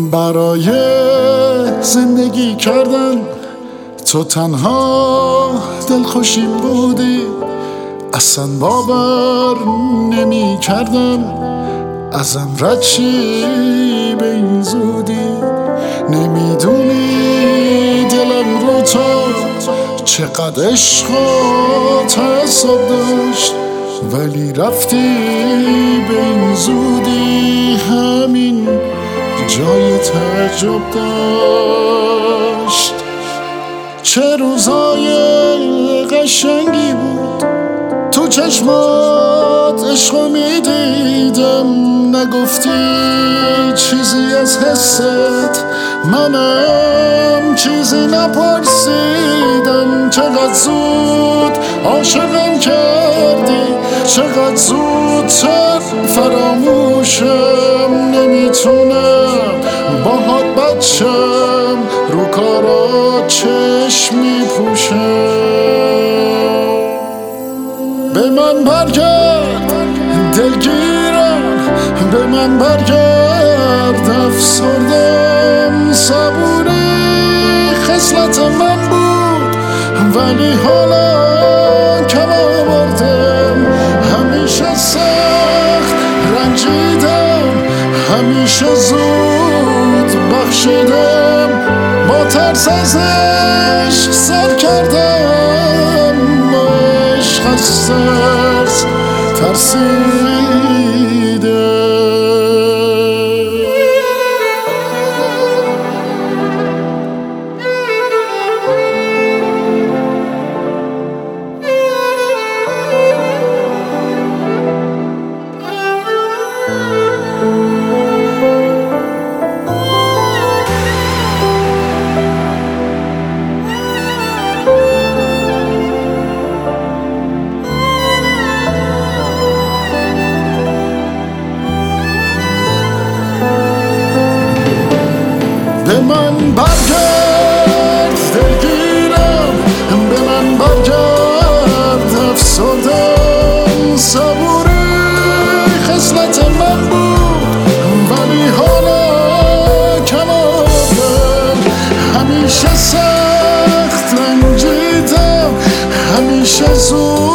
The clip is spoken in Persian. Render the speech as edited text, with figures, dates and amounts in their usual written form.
برای زندگی کردن تو تنها دلخوشیم بودی، اصلا باور نمی کردم ازم رد شی به این زودی. نمیدونی دلم رو تو چقدر عشق و تعصب داشت، ولی رفتی به این زودی، همین جای تعجب داشت. چه روزای قشنگی بود تو چشمات عشقو میدیدم، نگفتی چیزی از حست، منم چیزی نپرسیدم. چقدر زود عاشقم کردی، چقدر زودتر فراموشم، نمیتونم باهات بچم، رو کارات چشم میپوشم. به من برگرد دلگیرم، به من برگرد افسردم، صبوری خصلت من بود ولی حالا کم آوردم. همیشه سخت رنجیدم، همیشه زود بخشیدم، با ترس از عشق سر کردم، عشق از ترس ترسیدم. به من برگرد دلگیرم، به من برگرد افسردم، صبوری خصلت من بود ولی حالا کم آوردم. همیشه سخت رنجیدم، همیشه زود